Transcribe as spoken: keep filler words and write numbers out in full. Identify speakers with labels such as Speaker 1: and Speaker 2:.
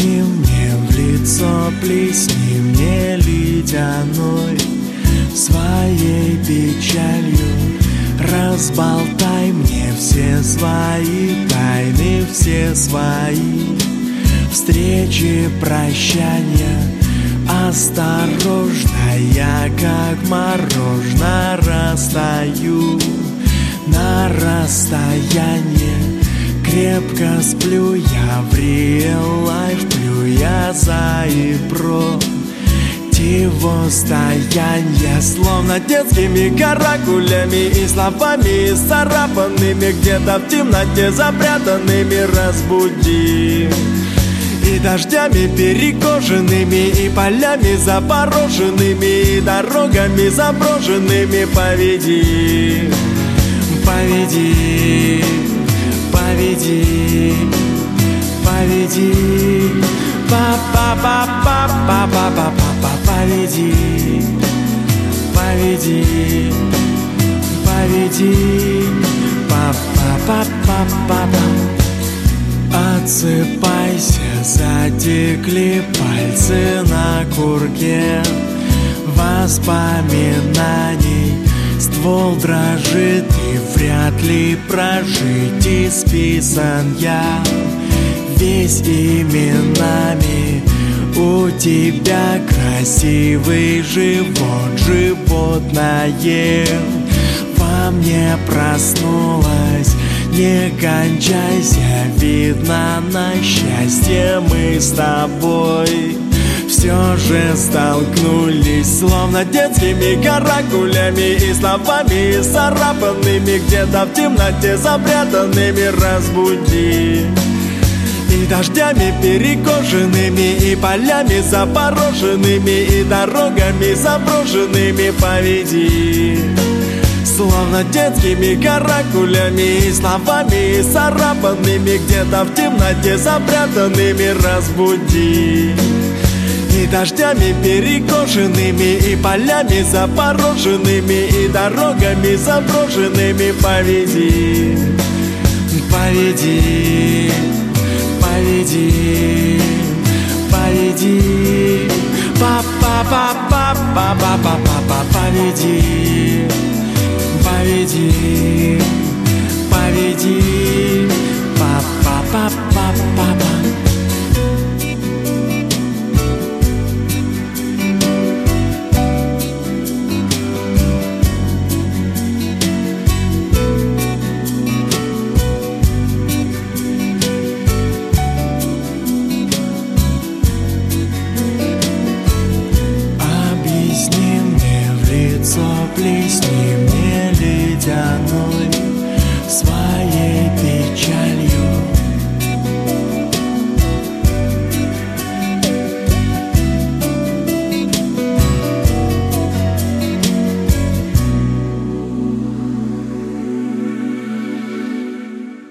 Speaker 1: Плесни мне в лицо, плесни мне ледяной своей печалью. Разболтай мне все свои тайны, все свои встречи, прощания. Осторожно, я как мороженое растаю на расстояние. Крепко сплю я в real life, плю я за и противостояние. Словно детскими каракулями и словами исцарапанными, где-то в темноте запрятанными разбуди. И дождями перекошенными, и полями запороженными, и дорогами заброшенными поведи, поведи, поведи, поведи, па-па-па-па-па-па-па-па, поведи, поведи, поведи, па-па-па-па-па. Отсыпайся, затекли пальцы на курке воспоминаний. Ствол дрожит, и вряд ли прожить исписан я весь именами. У тебя красивый живот, животное во мне проснулось. Не кончайся, видно, на счастье мы с тобой все же столкнулись. Словно детскими каракулями и словами исцарапанными, где-то в темноте запрятанными разбуди. И дождями перекошенными, и полями запороженными, и дорогами заброшенными поведи. Словно детскими каракулями и словами исцарапанными, где-то в темноте запрятанными разбуди. И дождями перекошенными, и полями запороженными, и дорогами заброшенными поведи, поведи, поведи, поведи, па-па-па-па-па-па-па-па, поведи, поведи, поведи, па-па-па-па.